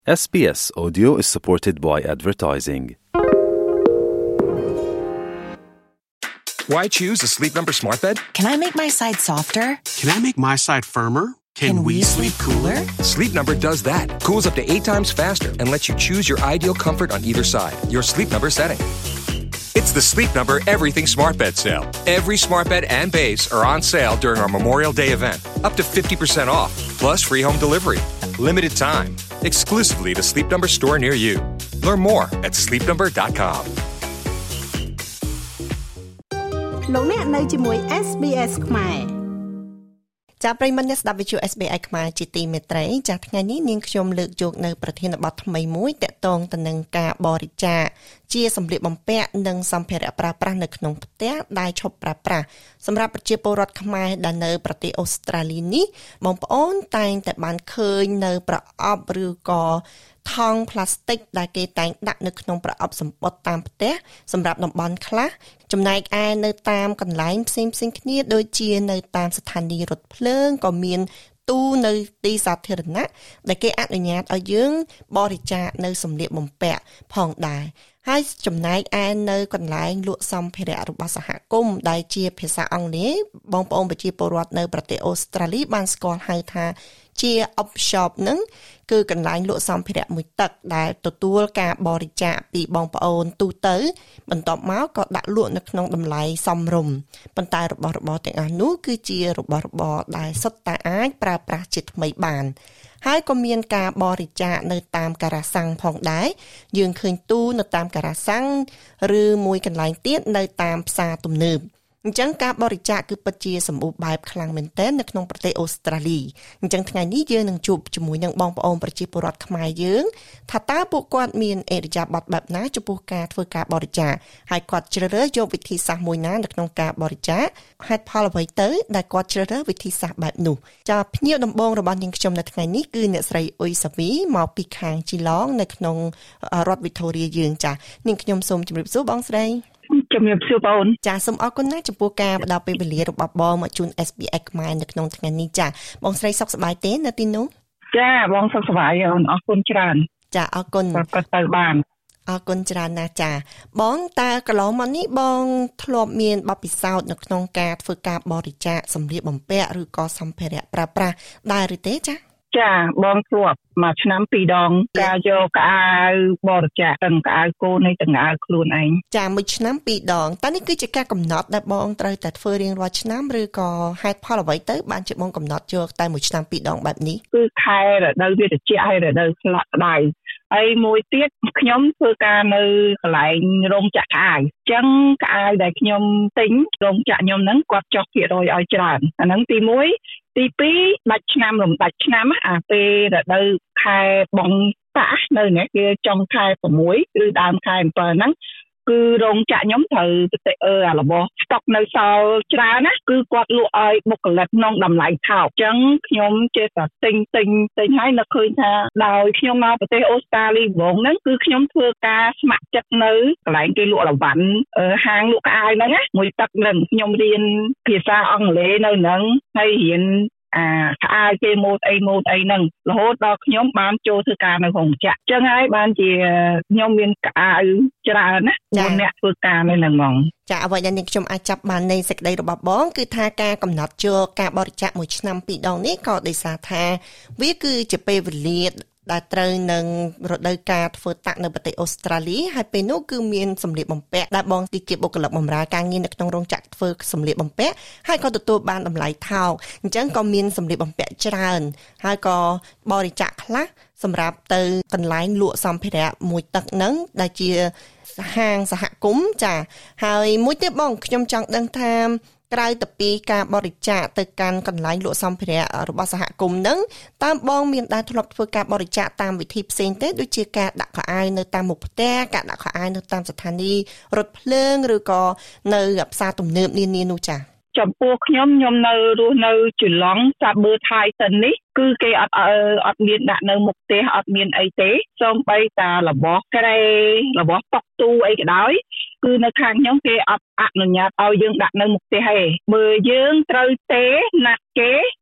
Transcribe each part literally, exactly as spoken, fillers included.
S B S Audio is supported by advertising. Why choose a Sleep Number smart bed? Can I make my side softer? Can I make my side firmer? Can, Can we, we sleep cooler? Sleep Number does that. Cools up to eight times faster and lets you choose your ideal comfort on either side. Your Sleep Number setting. It's the Sleep Number Everything Smart Bed sale. Every smart bed and base are on sale during our Memorial Day event. Up to fifty percent off, plus free home delivery. Limited time. Exclusively to Sleep Number store near you. Learn more at sleep number dot com. លោកអ្នកនៅជាមួយ S B S ខ្មែរចាប់ប្រិយមិត្តអ្នកស្ដាប់វិទ្យុ S B S ខ្មែរជាទីមេត្រីចាស់ថ្ងៃនេះនាងខ្ញុំលើកយកនៅប្រធានបទថ្មីមួយទាក់ទងទៅនឹងការបរិច្ចាគជាសម្លៀកបំពាក់និងសម្ភារៈប្រើប្រាស់នៅក្នុងផ្ទះដែលឈប់ប្រើប្រាស់សម្រាប់ប្រជាពលរដ្ឋខ្មែរដែលនៅប្រទេសអូស្ត្រាលីនេះបងប្អូនតែងតែបានឃើញនៅប្រអប់ឬក៏ថង់ផ្លាស្ទិកដែលគេតែងដាក់នៅក្នុងប្រអប់សម្បត្តិតាមផ្ទះសម្រាប់តំបន់ខ្លះចំណែកឯនៅតាមកន្លែងផ្សេងផ្សេងគ្នាដូចជានៅតាមស្ថានីយ៍រថភ្លើងក៏មានទូនៅទីសាធារណៈដែលគេអនុញ្ញាតឲ្យយើងបរិច្ចាគនៅសម្លៀកបំពាក់ផងដែរហើយចំណែកឯនៅកន្លែងលក់សម្ភារៈរបស់សហគមន៍ដែលជាភាសាអង់គ្លេសបងប្អូនប្រជាពលរដ្ឋនៅប្រទេសអូស្ត្រាលីបានស្គាល់ហៅថាជា op shop ហ្នឹងគឺកន្លែងលក់សម្ភារៈមួយទឹកដែលទទួលការបរិច្ចាគពីបងប្អូនទូទៅបន្ទាប់មកក៏ដាក់លក់នៅក្នុងតម្លៃសមរម្យប៉ុន្តែរបស់របរទាំងអស់នោះគឺជារបស់របរដែលសុទ្ធតែអាចប្រើប្រាស់ជាថ្មីបានហើយក៏មានការបរិច្ចាគនៅតាមការ៉ាសាំងផងដែរយើងឃើញទូនៅតាមការ៉ាសាំងឬមួយកន្លែងទៀតនៅតាមផ្សារទំនើបអញ្ចឹងការបរិច្ចាគគឺពិតជាសម្បូរបែបខ្លាំងមែនទែននៅក្នុងប្រទេសអូស្ត្រាលីអញ្ចឹងថ្ងៃនេះយើងនឹងជួបជាមួយនឹងបងប្អូនប្រជាពលរដ្ឋខ្មែរយើងថាតើពួកគាត់មានអរិយាប័ត្របែបណាចំពោះការធ្វើការបរិច្ចាគហើយគាត់ជ្រើសរើសយកវិធីសាស្ត្រមួយណានៅក្នុងការបរិច្ចាគហេតុផលអ្វីទៅដែលគាត់ជ្រើសរើសវិធីសាស្ត្របែបនោះចាភ្ញៀវដំបូងរបស់នាងខ្ញុំនៅថ្ងៃនេះគឺអ្នកស្រីអ៊ុយសាវីមកពីខាងជីឡងនៅក្នុងរដ្ឋវីតូរីយើងចានាងខ្ញុំសូមជម្រាបសួរបងស្រីជំរាបសួរបងចាសូមអរគុណណាស់ចំពោះការផ្ដល់ពេលវេលារបស់បងមកជូន S B S ខ្មែរនៅក្នុងថ្ងៃនេះចាបងស្រីសុខសប្បាយទេនៅទីនោះចាបងសុខសប្បាយអូនអរគុណច្រើនចាអរគុណក៏ទៅបានអរគុណច្រើនណាស់ចាបងតើកន្លងមកនេះបងធ្លាប់មានបទពិសោធន៍នៅក្នុងការធ្វើការបរិច្ចាគសម្លៀកបំពាក់ឬក៏សម្ភារៈប្រើប្រាស់ដែរឬទេចាចាបងធ្លាប់មួយឆ្នាំពីរដងការយកកៅអៅបរិច្ចាគទាំងកៅអៅគោនៃទាំងកៅអៅខ្លួនឯងចាមួយឆ្នាំពីរដងតើនេះគឺជាការកំណត់ដែលបងត្រូវតែធ្វើរៀងរាល់ឆ្នាំឬក៏ហេតុផលអ្វីទៅបានជាបងកំណត់យកតែមួយឆ្នាំពីរដងបែបនេះគឺខែរដូវវាត្រជាក់ហើយរដូវស្លាក់ក្តៅហើយមួយទៀតខ្ញុំធ្វើការនៅកន្លែងរោងចក្រកៅអៅអញ្ចឹងកៅអៅដែលខ្ញុំទិញរោងចក្រខ្ញុំហ្នឹងគាត់ចុះភាគរយឲ្យច្រើនអាហ្នឹងទីមួយទីពីរដាច់ឆ្នាំរំដាច់ឆ្នាំអាពេលរដូវខែបងតាក់នៅនេះវាចុងខែប្រាំមួយឬដើមខែអំពិលហ្នឹងគឺរោងចក្រខ្ញុំត្រូវទៅអឺអារបស់ស្តុកនៅសល់ច្រើនណាគឺគាត់លក់ឲ្យបុគ្គលិកក្នុងតម្លៃថោកអញ្ចឹងខ្ញុំចេះតែទិញទិញទិញហើយនឹកឃើញថាដោយខ្ញុំមកប្រទេសអូស្ត្រាលីហ្វងហ្នឹងគឺខ្ញុំធ្វើការស្ម័គ្រចិត្តនៅកន្លែងគេលក់រវ៉ាន់ហាងលក់កៅអៅហ្នឹងណាមួយទឹកហ្នឹងខ្ញុំរៀនភាសាអង់គ្លេសនៅហ្នឹងហើយរៀនអាកៅអៅគេម៉ូតអីម៉ូតអីហ្នឹងរហូតដល់ខ្ញុំបានចូលធ្វើការនៅរោងចក្រអញ្ចឹងហើយបានជាខ្ញុំមានកៅអៅច្រើនណាមួយអ្នកធ្វើការនៅហ្នឹងហ្មងចាអ្វីដែលនាងខ្ញុំអាចចាប់បាននៃសេចក្តីរបស់បងគឺថាការកំណត់យកការបរិច្ចាគមួយឆ្នាំពីរដងនេះក៏ដោយសារថាវាគឺជាពេលវេលាដែលត្រូវនឹងរដូវកាលធ្វើតាក់នៅប្រទេសអូស្ត្រាលីហើយពេលនោះគឺមានសម្លៀកបំពាក់ដែលបងទីជាបុគ្គលិកបម្រើការងារនៅក្នុងរោងចក្រធ្វើសម្លៀកបំពាក់ហើយក៏ទទួលបានតម្លៃថោកអញ្ចឹងក៏មានសម្លៀកបំពាក់ច្រើនហើយក៏បរិច្ចាគខ្លះសម្រាប់ទៅកន្លែងលក់សម្ភារៈមួយទឹកហ្នឹងដែលជាហាងសហគមន៍ចាហើយមួយទៀតបងខ្ញុំចង់ដឹងថាក្រៅទៅពីការបរិច្ចាគទៅកាន់កន្លែងលក់សម្ភារៈរបស់សហគមន៍ហ្នឹងតើបងមានដែរធ្លាប់ធ្វើការបរិច្ចាគតាមវិធីផ្សេងទេដូចជាការដាក់ខោអាវនៅតាមមុខផ្ទះការដាក់ខោអាវនៅតាមស្ថានីយ៍រថភ្លើងឬក៏នៅផ្សារទំនើបនានានោះចា៎ចំពោះខ្ញុំខ្ញុំនៅរស់នៅជឡង់សាប៊ឺថៃសិននេះគឺគេអត់អត់មានដាក់នៅមុខផ្ទះអត់មានអីទេសូម្បីតែរបស់ក្រែរបស់តុកទូអីក៏ដោយគឺនៅខាងខ្ញុំគេអត់អនុញ្ញាតឲ្យយើងដាក់នៅមុខផ្ទះទេបើយើងត្រូវទេណាត់គេ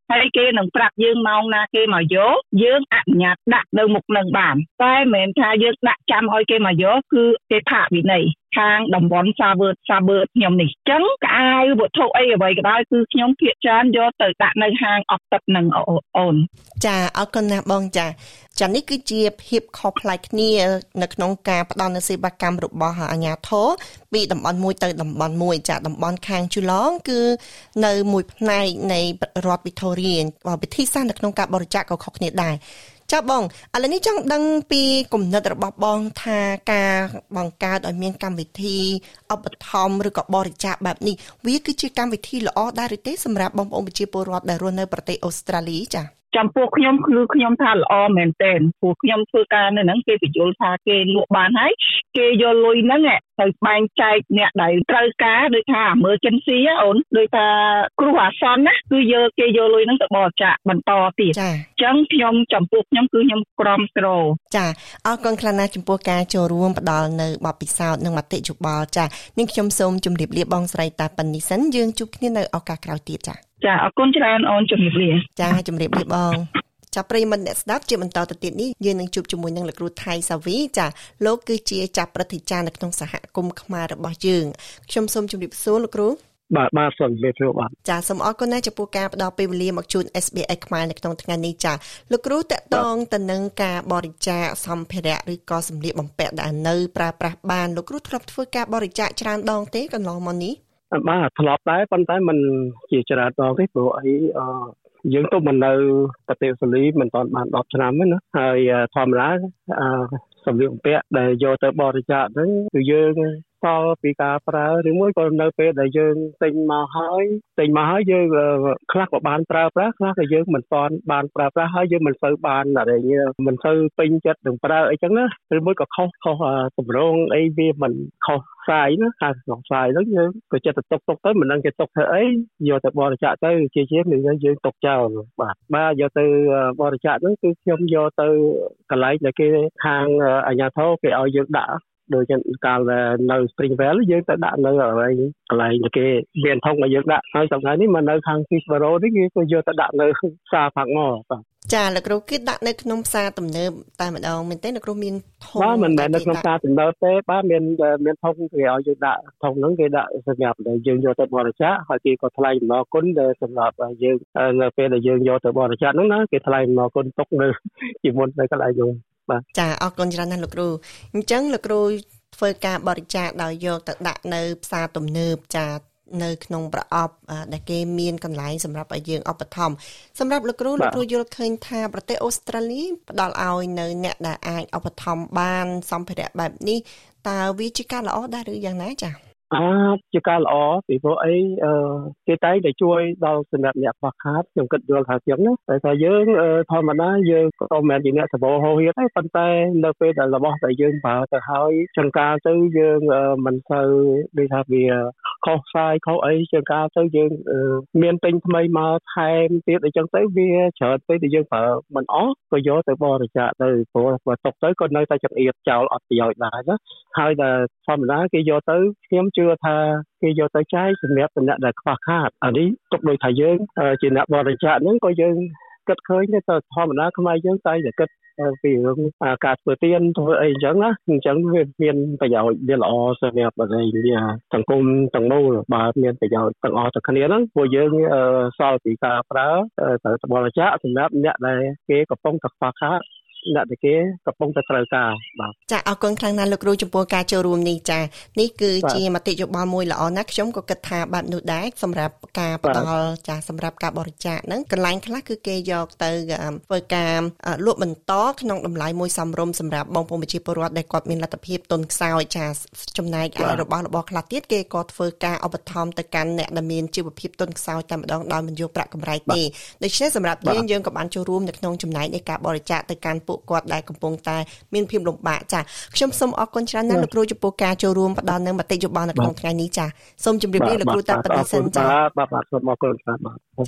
ហើយគេនឹងប្រាប់យើងម៉ោងណាគេមកយកយើងអនុញ្ញាតដាក់នៅមុខនឹងបានតែមិនមែនថាយើងដាក់ចាំឲ្យគេមកយកគឺគេផាកវិន័យខាងតំបន់សាវើតសាវើតខ្ញុំនេះអញ្ចឹងកៅអៅវត្ថុអីអ្វីក៏ដោយគឺខ្ញុំភាគច្រើនយកទៅដាក់នៅហាងអប់ទឹកនឹងអូនចាអរគុណណាស់បងចាចានេះគឺជាភាពខុសប្លែកគ្នានៅក្នុងការផ្ដល់នូវសេវាកម្មរបស់អាជ្ញាធរពីតំបន់មួយទៅតំបន់មួយចាតំបន់ខាងជូឡងគឺនៅមួយផ្នែកនៃរដ្ឋវីតូរីវិធីសាស្ត្រនៅក្នុងការបរិច្ចាគក៏ខុសគ្នាដែរចាបងឥឡូវនេះចង់ដឹងពីគំនិតរបស់បងថាការបង្កើតឲ្យមានកម្មវិធីឧបត្ថម្ភឬក៏បរិច្ចាគបែបនេះវាគឺជាកម្មវិធីល្អដែរឬទេសម្រាប់បងប្អូនប្រជាពលរដ្ឋដែលរស់នៅប្រទេសអូស្ត្រាលីចាចំពោះខ្ញុំគឺខ្ញុំថាល្អមែនទែនព្រោះខ្ញុំធ្វើការនៅហ្នឹងគេបញ្យល់ថាគេលក់បានហើយគេយកលុយហ្នឹងទៅបែងចែកអ្នកដែលត្រូវការដូចថា emergency អូនដូចថាគ្រោះអាសន្នណាគឺយកគេយកលុយហ្នឹងទៅបរិច្ចាគបន្តទៀតអញ្ចឹងខ្ញុំចំពោះខ្ញុំគឺខ្ញុំក្រំក្រចាអរគុណខ្លាំងណាស់ចំពោះការចូលរួមផ្ដល់នៅបទពិសោធន៍និងមតិយោបល់ចានាងខ្ញុំសូមជម្រាបលាបងស្រីតាប៉ានីសិនយើងជួបគ្នានៅឱកាសក្រោយទៀតចាចាអរគុណច្រើនអូនជំរាបលាចាជំរាបលាបងចាប់ប្រិយមិត្តអ្នកស្ដាប់ជាបន្តទៅទៀតនេះយើងនឹងជួបជាមួយនឹងលោកគ្រូថៃសាវីចាលោកគឺជាចាប់ព្រឹទ្ធាចារ្យនៅក្នុងសហគមន៍ខ្មែររបស់យើងខ្ញុំសូមជម្រាបសួរលោកគ្រូបាទបាទសូមជម្រាបសួរបាទចាសូមអរគុណណាស់ចំពោះការផ្ដល់ពេលវេលាមកជូន เอส บี เอส ខ្មែរនៅក្នុងថ្ងៃនេះចាលោកគ្រូតកតងទៅនឹងការបរិច្ចាគសម្ភារៈឬក៏សម្លៀកបំពាក់ដែលនៅប្រើប្រាស់បានលោកគ្រូធ្លាប់ធ្វើការបរិច្ចាគច្រើនដងទេកន្លងមកនេះបាទធ្លាប់ដែរប៉ុន្តែมันជាច្រើនដងទេព្រោះអីអឺយើងទៅមិននៅប្រទេសអូស្ត្រាលីមិនទាន់បានដប់ឆ្នាំទេណាហើយធម្មតាអឺសម្លៀកបំពាក់ដែលយកទៅបរិច្ចាគហ្នឹងគឺយើងតពីការប្រើឬមួយក៏នៅពេលដែលយើងទិញមកហើយទិញមកហើយយើងខ្លះក៏បានប្រើប្រាស់ខ្លះក៏យើងមិនទាន់បានប្រើប្រាស់ហើយយើងមិនសូវបានអីមិនសូវពេញចិត្តនឹងប្រើអីចឹងណាឬមួយក៏ខុសខុសតម្រងអីវាមិនខុសខ្សែណាខាងខ្សែហ្នឹងយើងក៏ចិត្តទៅទុកទុកទៅមិនដឹងគេទុកធ្វើអីយកទៅបរិច្ចាគទៅជាជាយើងយើងទុកចោលបាទបាទយកទៅបរិច្ចាគហ្នឹងគឺខ្ញុំយកទៅកន្លែងដែលគេខាងអាជ្ញាធរគេឲ្យយើងដាក់ដូចកាលនៅ Springvale យើងទៅដាក់នៅកន្លែងកន្លែងគេមានធំឲ្យយើងដាក់ហើយសម្រាប់នេះមកនៅខាង Kisbaro នេះគេក៏យកទៅដាក់នៅផ្សារផាក់មកបាទចាលោកគ្រូគេដាក់នៅក្នុងផ្សារទំនើបតែម្ដងមែនទេលោកគ្រូមានធំបាទមិនមែននៅក្នុងផ្សារទំនើបទេបាទមានមានធំគេឲ្យយើងដាក់ធំហ្នឹងគេដាក់សម្រាប់ដែលយើងយកទៅបរិច្ចាគហើយគេក៏ថ្លែងអំណរគុណដែលសម្រាប់យើងនៅពេលដែលយើងយកទៅបរិច្ចាគហ្នឹងណាគេថ្លែងអំណរគុណទុកនៅជាមុននៅកន្លែងយើងបាទចាអរគុណច្រើនណាស់លោកគ្រូអញ្ចឹងលោកគ្រូធ្វើការបរិច្ចាគដោយយកទៅដាក់នៅផ្សារទំនើបចានៅក្នុងប្រអប់ដែលគេមានកន្លែងសម្រាប់ឲ្យយើងឧបត្ថម្ភសម្រាប់លោកគ្រូលោកគ្រូយល់ឃើញថាប្រទេសអូស្ត្រាលីផ្ដល់ឲ្យនៅអ្នកដែលអាចឧបត្ថម្ភបានសម្ភារៈបែបនេះតើវាជាការល្អដែរឬយ៉ាងណាចាអាចជាការល្អពីព្រោះអីគេតែងតែជួយដល់សម្រាប់អ្នកខ្វះខាតខ្ញុំគិតយល់ថាចឹងណាតែថាយើងធម្មតាយើងក៏មិនមែនជាអ្នកសបោហោហៀតទេប៉ុន្តែនៅពេលដែលរបស់ដែលយើងប្រើទៅហើយចង្ការទៅយើងមិនសូវដូចថាវាខុសខ្សែខុសអីចង្ការទៅយើងមានទិញថ្មីមកថែមទៀតអីចឹងទៅវាច្រើនពេកដែលយើងប្រើមិនអស់ក៏យកទៅបរិច្ចាគទៅព្រោះបើຕົកទៅក៏នៅតែចង្អៀតចោលអត់ប្រយោជន៍ដែរណាហើយដែលធម្មតាគេយកទៅខ្ញុំជឿថាគេយកទៅចែកសម្រាប់អ្នកដែលខ្វះខាតអានេះទុកដូចថាយើងជាអ្នកបរិច្ចាគហ្នឹងក៏យើងគិតឃើញទៅធម្មតាខ្មែរយើងតែតែគិតពីរឿងការធ្វើទានធ្វើអីអញ្ចឹងណាអញ្ចឹងវាមានប្រយោជន៍វាល្អសម្រាប់បរិយាវាសង្គមទាំងមូលបើមានប្រយោជន៍ទាំងអស់ទៅគ្នាហ្នឹងពួកយើងសល់ពីការប្រើទៅបរិច្ចាគសម្រាប់អ្នកដែលគេកំពុងតែខ្វះខាតអ្នកដែលគេកំពុងតែត្រូវការបាទចាអរគុណខ្លាំងណាស់លោកគ្រូចំពោះការចូលរួមនេះចានេះគឺជាមតិយោបល់មួយល្អណាស់ខ្ញុំក៏គិតថាបែបនោះដែរសម្រាប់ការផ្ដល់ចាសម្រាប់ការបរិច្ចាគហ្នឹងកន្លែងខ្លះគឺគេយកទៅធ្វើការលក់បន្តក្នុងតម្លៃមួយសមរម្យសម្រាប់បងប្អូនប្រជាពលរដ្ឋដែលគាត់មានលទ្ធភាពទុនខ្សោយចាចំណែកឯរបស់របរខ្លះទៀតគេក៏ធ្វើការឧបត្ថម្ភទៅកាន់អ្នកដែលមានជីវភាពទុនខ្សោយតែម្ដងដោយមិនយកប្រាក់កម្រៃទេដូច្នេះសម្រាប់យើងយើងក៏បានចូលរួមនៅក្នុងចំណែកនៃការបរិច្ចាគទៅកាន់គាត់ដែលកំពុងតែមានភាពលំបាកចាខ្ញុំសូមអរគុណច្រើនណាស់លោកគ្រូចំពោះការចូលរួមផ្ដល់នៅមតិយោបល់នៅក្នុងថ្ងៃនេះចាសូមជម្រាបលាលោកគ្រូតាបឌិសិនចាបាទបាទសូមអរគុណច្រើនបាទចា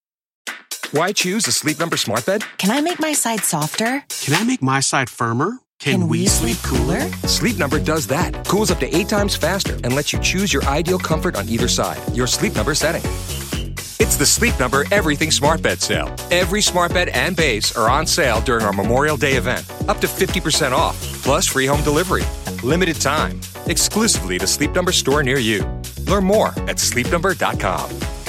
Why choose a Sleep Number smart bed? Can I make my side softer? Can I make my side firmer? Can we sleep cooler? Sleep Number does that. Cools up to eight times faster and lets you choose your ideal comfort on either side. Your Sleep Number setting. It's the Sleep Number Everything Smart Bed Sale. Every smart bed and base are on sale during our Memorial Day event. Up to fifty percent off, plus free home delivery. Limited time. Exclusively at a Sleep Number store near you. Learn more at sleep number dot com.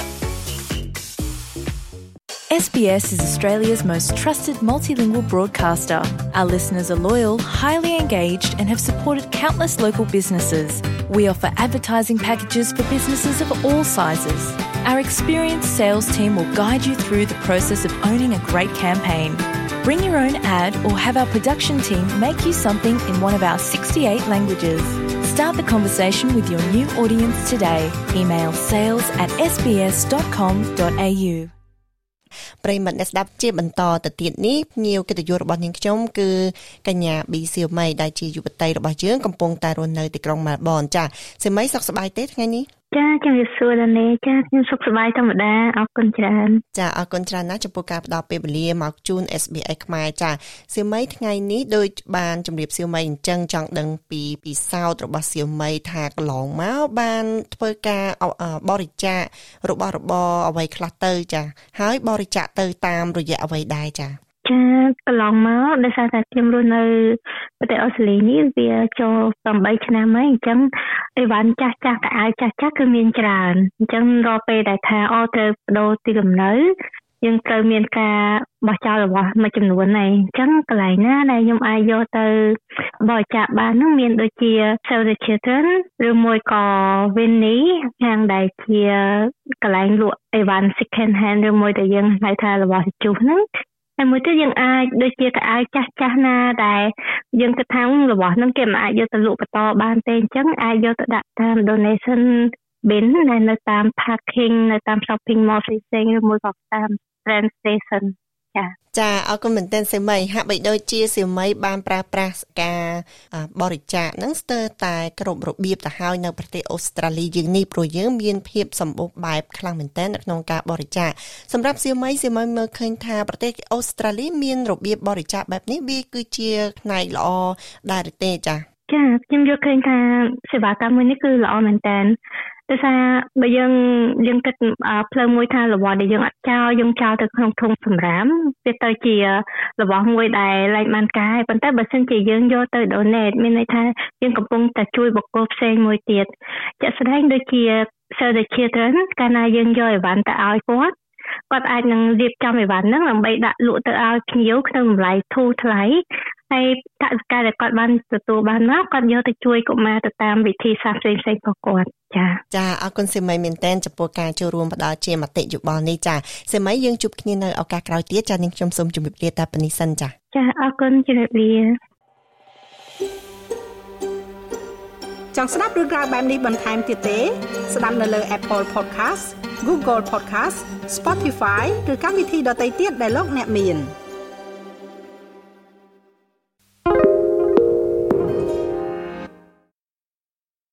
S B S is Australia's most trusted multilingual broadcaster. Our listeners are loyal, highly engaged, and have supported countless local businesses. We offer advertising packages for businesses of all sizes. Our experienced sales team will guide you through the process of owning a great campaign. Bring your own ad or have our production team make you something in one of our sixty-eight languages. Start the conversation with your new audience today. Email sales at s b s dot com dot a u ប្រិមត្តអ្នកស្ដាប់ជាបន្តទៅទៀតនេះភ្ញៀវកិត្តិយសរបស់នាងខ្ញុំគឺកញ្ញាប៊ីសៀវម៉ៃដែលជាយុវតីរបស់យើងកំពុងតែរស់នៅទីក្រុងមែលប៊នចាសៀវម៉ៃសុខសប្បាយទេថ្ងៃនេះចាជំរាបសួរដល់នេះចាខ្ញុំសុខសប្បាយធម្មតាអរគុណច្រើនចាអរគុណច្រើនណាស់ចំពោះការផ្ដល់ពេលវេលាមកជូន S B S ខ្មែរចាសៀវម៉ៃថ្ងៃនេះដូចបានជំរាបសៀវម៉ៃអញ្ចឹងចង់ដឹងពីពិសោធន៍របស់សៀវម៉ៃថាកន្លងមកបានធ្វើការបរិច្ចាគរបស់របរអ្វីខ្លះទៅចាហើយបរិច្ចាគទៅតាមរយៈអ្វីដែរចាចាកន្លងមកដោយសារតែខ្ញុំរស់នៅប្រទេសអូស្ត្រាលីនេះវាចូលeightឆ្នាំហើយអញ្ចឹងអីវ៉ាន់ចាស់ចាស់កៅអៅចាស់ចាស់គឺមានច្រើនអញ្ចឹងរាល់ពេលដែលថាអូត្រូវបដូរទីលំនៅយើងត្រូវមានការបោះចោលរបស់មួយចំនួនហើយអញ្ចឹងកន្លែងណាដែលខ្ញុំអាចយកទៅបរិច្ចាគបាននោះមានដូចជា Save the Children ឬមួយក៏ Winnie ខាងដែលជាកន្លែងលក់អីវ៉ាន់ second hand ឬមួយដែលយើងហៅថារបស់ជុះហ្នឹងហើយមួយទៀតយើងអាចដូចជាកៅអៅចាស់ចាស់ណាដែលយើងគិតថារបស់ហ្នឹងគេមិនអាចយកទៅលក់បន្តបានទេអញ្ចឹងអាចយកទៅដាក់តាម donation bin នៅតាម parking នៅតាម shopping mall ផ្សេងៗឬមួយក៏តាម train station ចាចាអរគុណមែនទែនសៀវម៉ៃហាក់បីដូចជាសៀវម៉ៃបានប្រើប្រាស់ការបរិច្ចាគហ្នឹងស្ទើរតែគ្រប់របៀបទៅហើយនៅប្រទេសអូស្ត្រាលីយើងនេះព្រោះយើងមានភាពសម្បូរបែបខ្លាំងមែនទែននៅក្នុងការបរិច្ចាគសម្រាប់សៀវម៉ៃសៀវម៉ៃមើលឃើញថាប្រទេសអូស្ត្រាលីមានរបៀបបរិច្ចាគបែបនេះវាគឺជាផ្នែកល្អដែរទេចាចាខ្ញុំយល់ឃើញថាសេវាកម្មមួយនេះគឺល្អមែនទែនដោយសារបើយើងយើងគិតផ្លូវមួយថារបស់ដែលយើងអត់ចោលយើងចោលទៅក្នុងធុងសម្រាមវាទៅជារបស់មួយដែលលែងបានកាយប៉ុន្តែបើសិនជាយើងយកទៅ donate មានន័យថាយើងកំពុងតែជួយបុគ្គលផ្សេងមួយទៀតជាក់ស្ដែងដូចជា Save the Children កាលណាយើងយកអីវ៉ាន់ទៅឲ្យគាត់គាត់អាចនឹងរៀបចំអីវ៉ាន់ហ្នឹងដើម្បីដាក់លក់ទៅឲ្យភ្ញៀវក្នុងតម្លៃធូរថ្លៃហើយតើការដែលគាត់បានទទួលបានមកគាត់យកទៅជួយកុមារទៅតាមវិធីសាស្ត្រផ្សេងៗរបស់គាត់ចាចាអរគុណសៀមីមែនតែនចំពោះការចូលរួមផ្ដល់ជាមតិយោបល់នេះចាសៀមីយើងជួបគ្នានៅឱកាសក្រោយទៀតចានាងខ្ញុំសូមជម្រាបលាតែប៉ុណ្្នេះសិនចាចាអរគុណជម្រាបលាចង់ស្ដាប់រឿងរ៉ាវបែបនេះបន្ថែមទៀតទេស្ដាប់នៅលើ Apple Podcast Google Podcast Spotify ឬកម្មវិធីដទៃទៀតដែលលោកអ្នកមាន